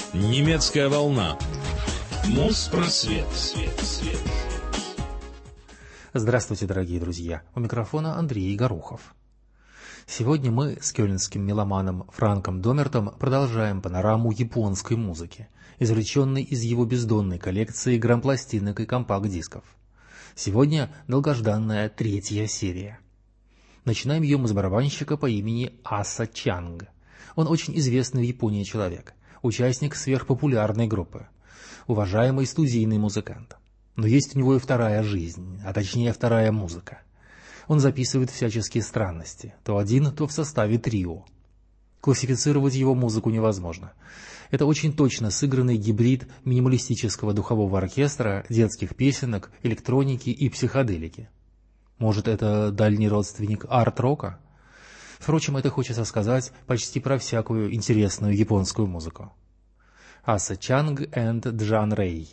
Немецкая волна. Моспросвет. Здравствуйте, дорогие друзья. У микрофона Андрей Горохов. Сегодня мы с кёльнским меломаном Франком Домертом продолжаем панораму японской музыки, извлеченной из его бездонной коллекции грампластинок и компакт-дисков. Сегодня долгожданная 3-я серия. Начинаем ее мы с барабанщика по имени Аса Чанг. Он очень известный в Японии человек, участник сверхпопулярной группы, уважаемый студийный музыкант. Но есть у него и вторая жизнь, а точнее вторая музыка. Он записывает всяческие странности, то один, то в составе трио. Классифицировать его музыку невозможно. Это очень точно сыгранный гибрид минималистического духового оркестра, детских песенок, электроники и психоделики. Может, это дальний родственник арт-рока? Впрочем, это хочется сказать почти про всякую интересную японскую музыку. Аса Чанг and Джан Рэй.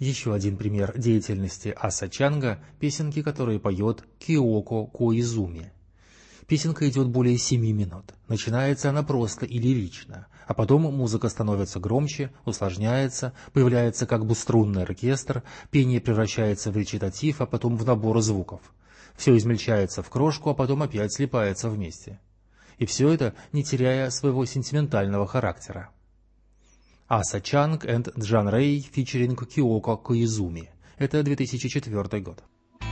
Еще один пример деятельности Аса Чанга – песенки, которые поет Киоко Коизуми. Песенка идет более 7 минут. Начинается она просто и лирично, а потом музыка становится громче, усложняется, появляется как бы струнный оркестр, пение превращается в речитатив, а потом в набор звуков. Все измельчается в крошку, а потом опять слипается вместе. И все это не теряя своего сентиментального характера. Аса Чанг and Джан Рэй featuring Киоко Коизуми. Это 2004 год.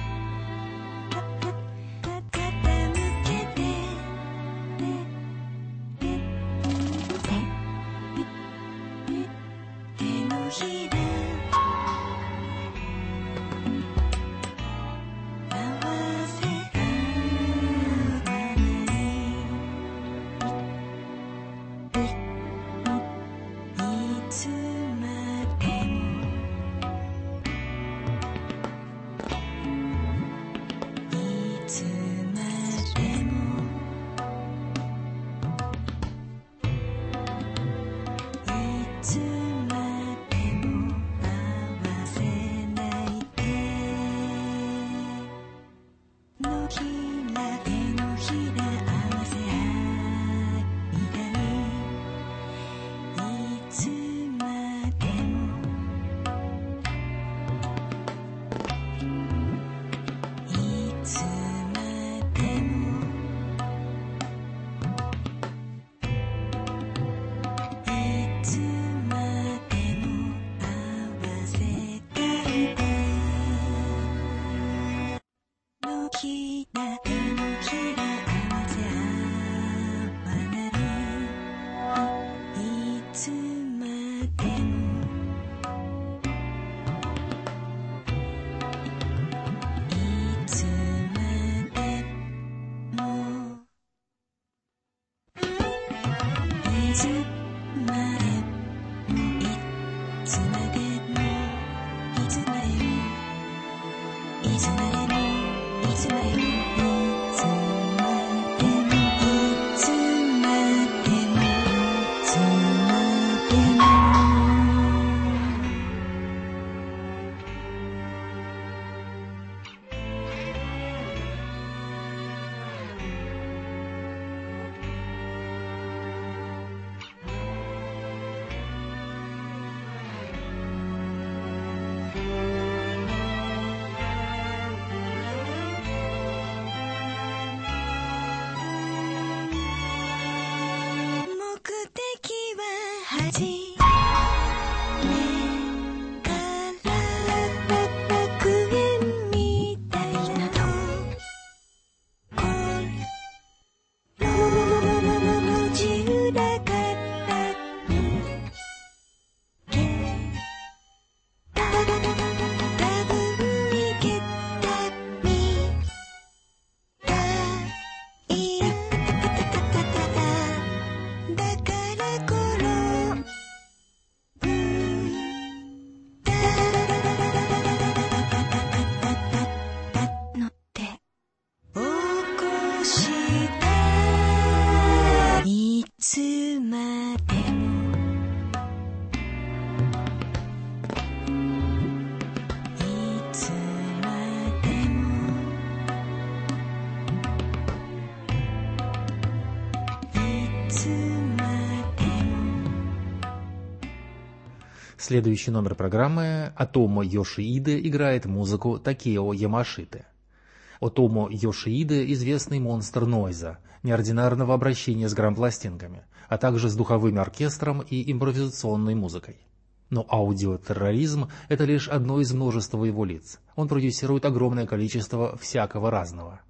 Следующий номер программы Отомо Йошииде играет музыку Такео Ямашиты. Отомо Йошииде – известный монстр нойза, неординарного обращения с грампластинками, а также с духовым оркестром и импровизационной музыкой. Но аудиотерроризм – это лишь одно из множества его лиц. Он продюсирует огромное количество всякого разного.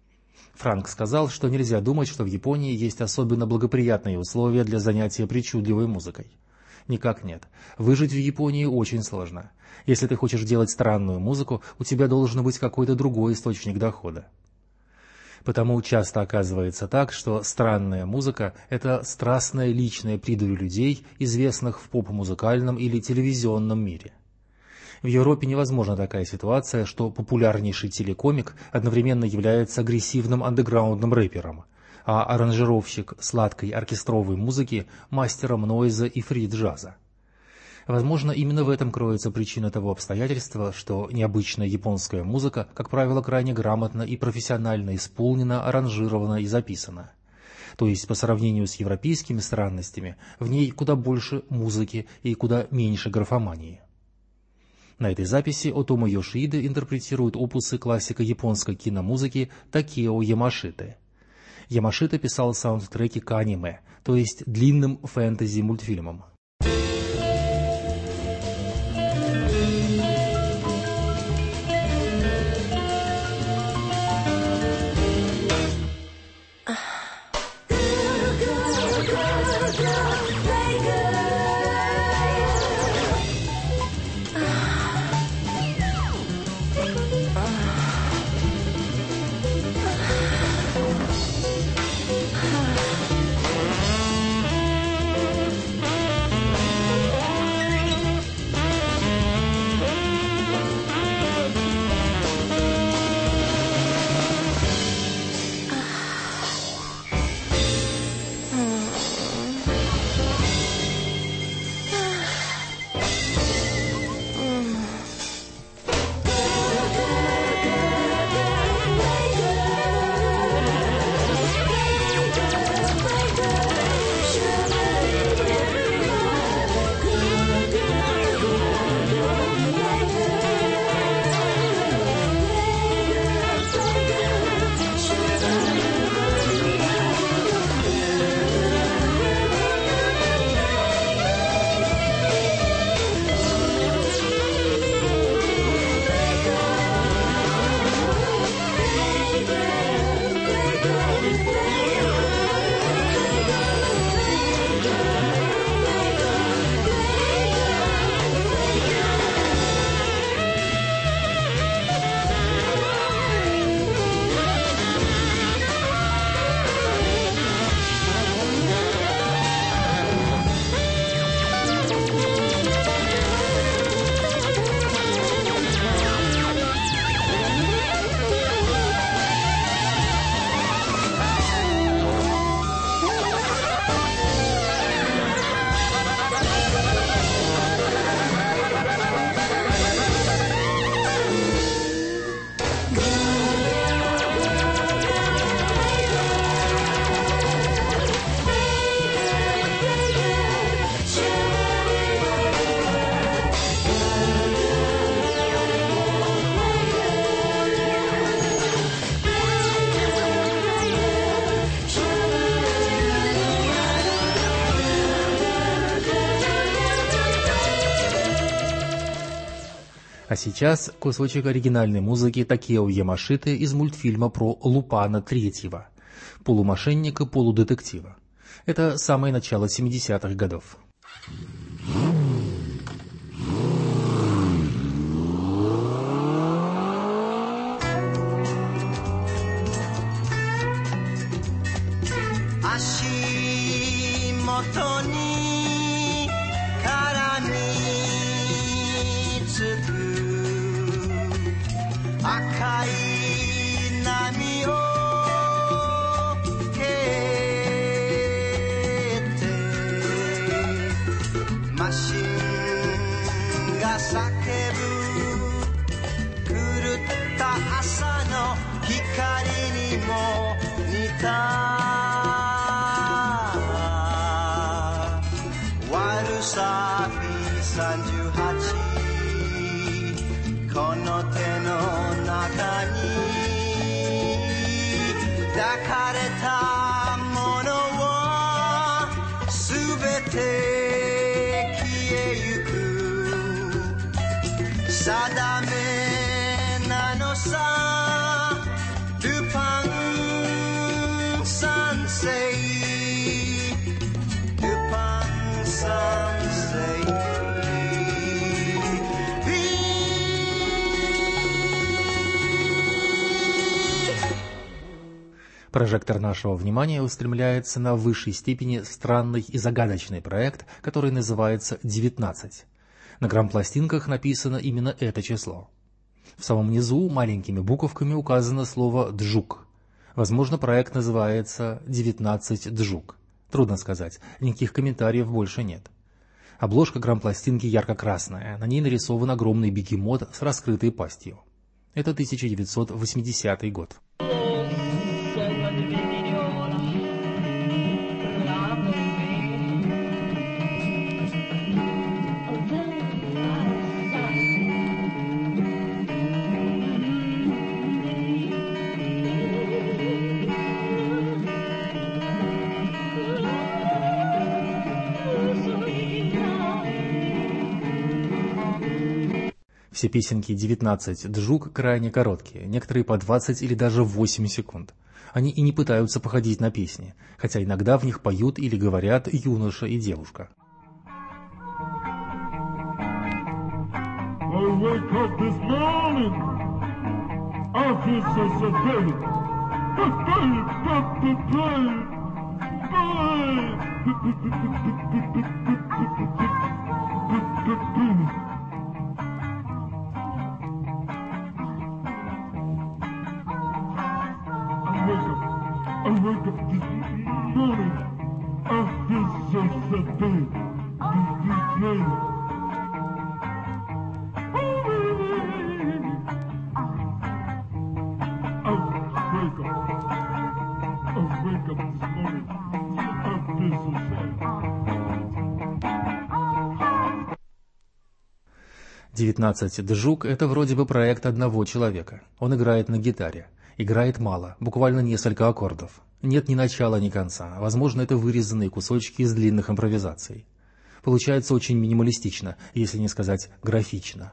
Франк сказал, что нельзя думать, что в Японии есть особенно благоприятные условия для занятия причудливой музыкой. Никак нет. Выжить в Японии очень сложно. Если ты хочешь делать странную музыку, у тебя должен быть какой-то другой источник дохода. Потому часто оказывается так, что странная музыка – это страстная личная придурь людей, известных в поп-музыкальном или телевизионном мире. В Европе невозможна такая ситуация, что популярнейший телекомик одновременно является агрессивным андеграундным рэпером, а аранжировщик сладкой оркестровой музыки – мастером нойза и фри-джаза. Возможно, именно в этом кроется причина того обстоятельства, что необычная японская музыка, как правило, крайне грамотно и профессионально исполнена, аранжирована и записана. То есть, по сравнению с европейскими странностями, в ней куда больше музыки и куда меньше графомании. На этой записи Отомо Йошииде интерпретирует опусы классика японской киномузыки Такео Ямашиты. Ямашита писал саундтреки к аниме, то есть длинным фэнтези-мультфильмам. А сейчас кусочек оригинальной музыки Такео Ямашиты из мультфильма про Лупана III, полумошенника-полудетектива. Это самое начало 70-х годов. Прожектор нашего внимания устремляется на высшей степени странный и загадочный проект, который называется 19. На грампластинках написано именно это число. В самом низу маленькими буковками указано слово «джук». Возможно, проект называется 19 джук. Трудно сказать, никаких комментариев больше нет. Обложка грампластинки ярко-красная, на ней нарисован огромный бегемот с раскрытой пастью. Это 1980 год. Все песенки 19 джук крайне короткие, некоторые по 20 или даже 8 секунд. Они и не пытаются походить на песни, хотя иногда в них поют или говорят юноша и девушка. I wake up this morning, I feel so bad. I wake up this morning, I feel so sad. 19 джук – это вроде бы проект одного человека. Он играет на гитаре. Играет мало, буквально несколько аккордов. Нет ни начала, ни конца. Возможно, это вырезанные кусочки из длинных импровизаций. Получается очень минималистично, если не сказать графично.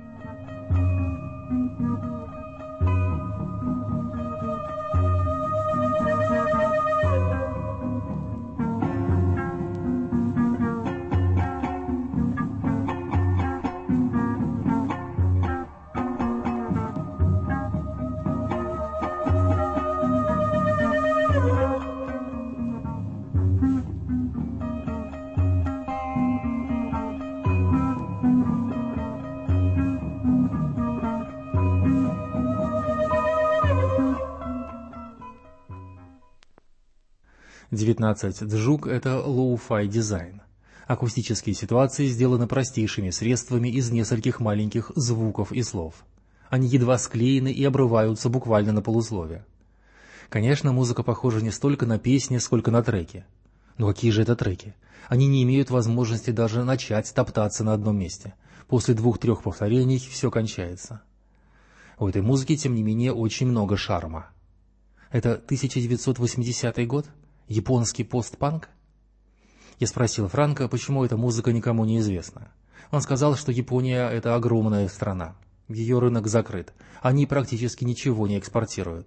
«19 джук» — это лоу-фай дизайн. Акустические ситуации сделаны простейшими средствами из нескольких маленьких звуков и слов. Они едва склеены и обрываются буквально на полусловие. Конечно, музыка похожа не столько на песни, сколько на треки. Но какие же это треки? Они не имеют возможности даже начать топтаться на одном месте. После 2-3 повторений все кончается. У этой музыки, тем не менее, очень много шарма. Это 1980 год? Японский постпанк? Я спросил Франка, почему эта музыка никому не известна. Он сказал, что Япония – это огромная страна. Ее рынок закрыт. Они практически ничего не экспортируют.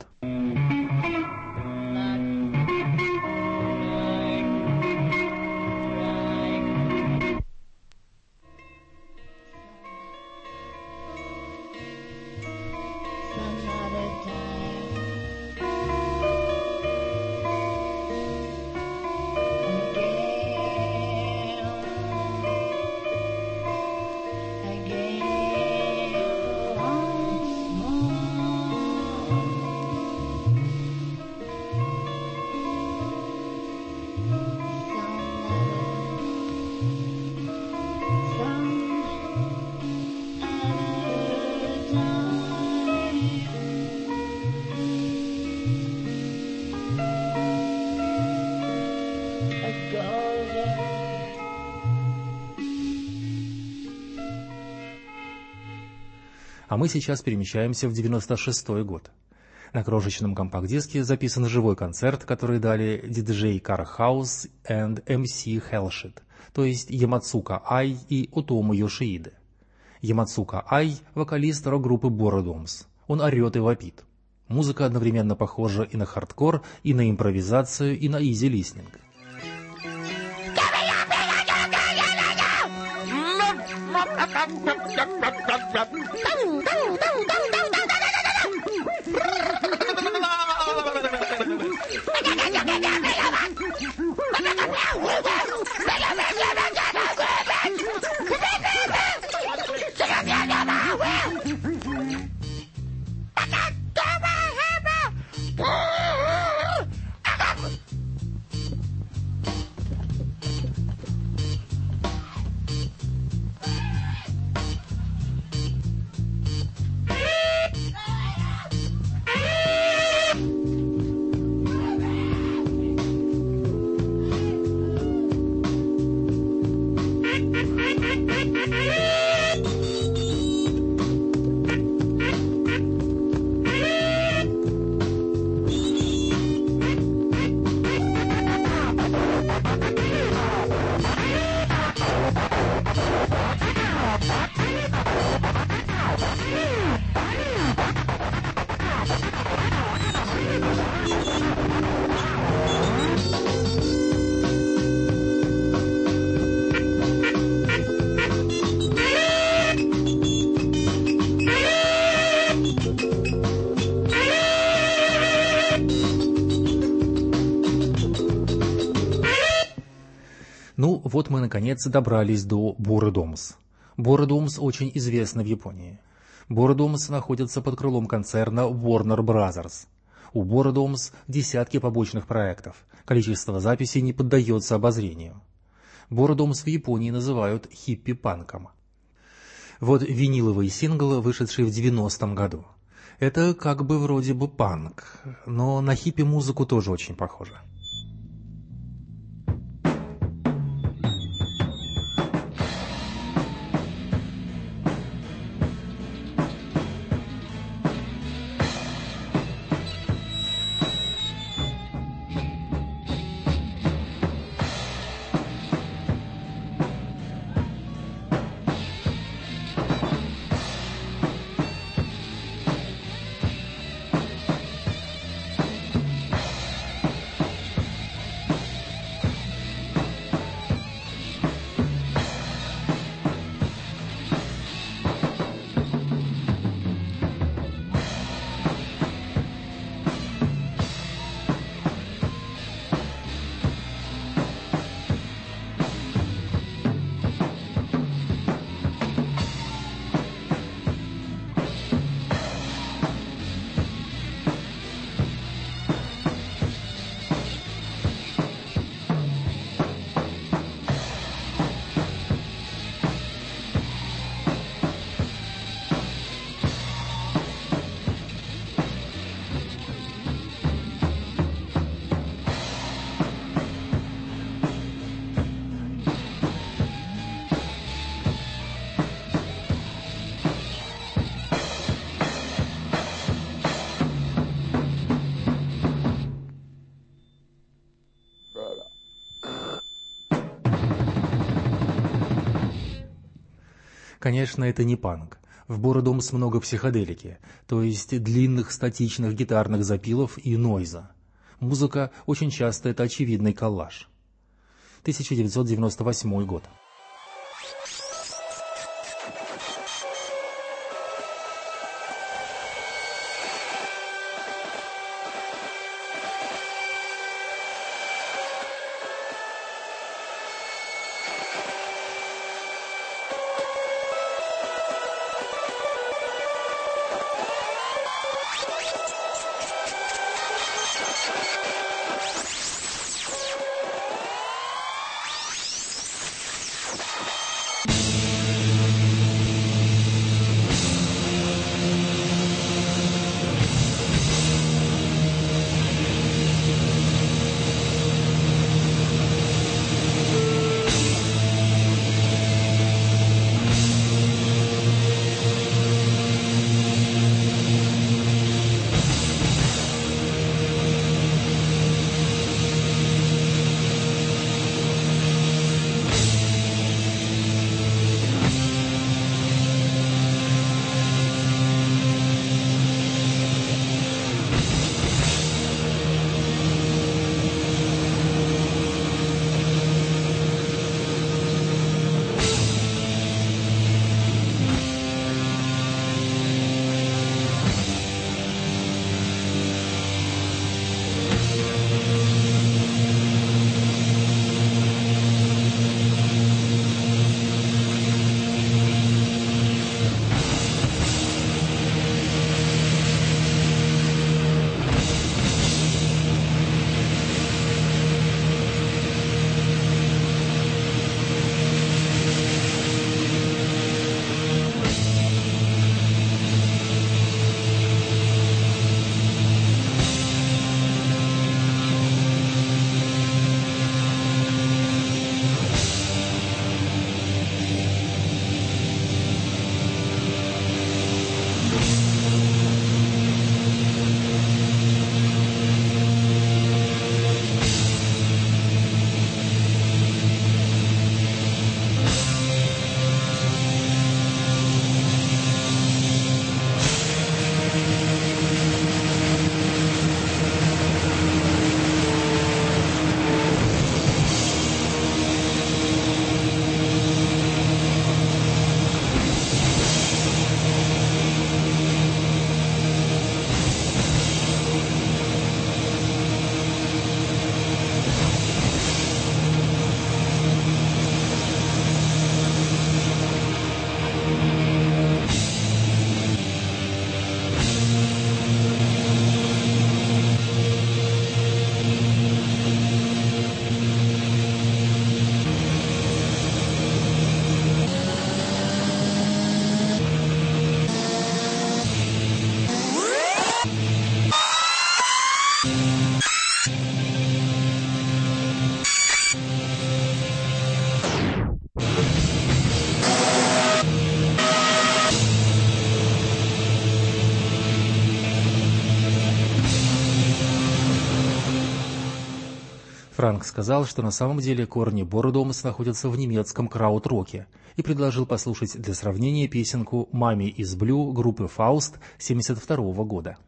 А мы сейчас перемещаемся в 96-й год. На крошечном компакт-диске записан живой концерт, который дали диджей Кархаус и MC Hellshit, то есть Ямацука Ай и Отому Йошииде. Ямацука Ай – вокалист рок-группы Бородомс. Он орет и вопит. Музыка одновременно похожа и на хардкор, и на импровизацию, и на изи-листинг. Ну, вот мы наконец добрались до Бородомс. Бородомс очень известна в Японии. Бородомс находится под крылом концерна Warner Brothers. У Бородомс десятки побочных проектов. Количество записей не поддается обозрению. Бородомс в Японии называют хиппи-панком. Вот виниловый сингл, вышедший в 90-м году. Это как бы вроде бы панк, но на хиппи-музыку тоже очень похоже. Конечно, это не панк. В Бородомс много психоделики, то есть длинных статичных гитарных запилов и нойза. Музыка очень часто это очевидный коллаж. 1998 год. Франк сказал, что на самом деле корни Бородомс находятся в немецком краут-роке, и предложил послушать для сравнения песенку «Mommy is Blue» группы «Фауст» 1972 года.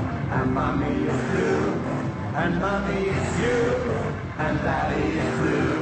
And mommy is you, and daddy is blue.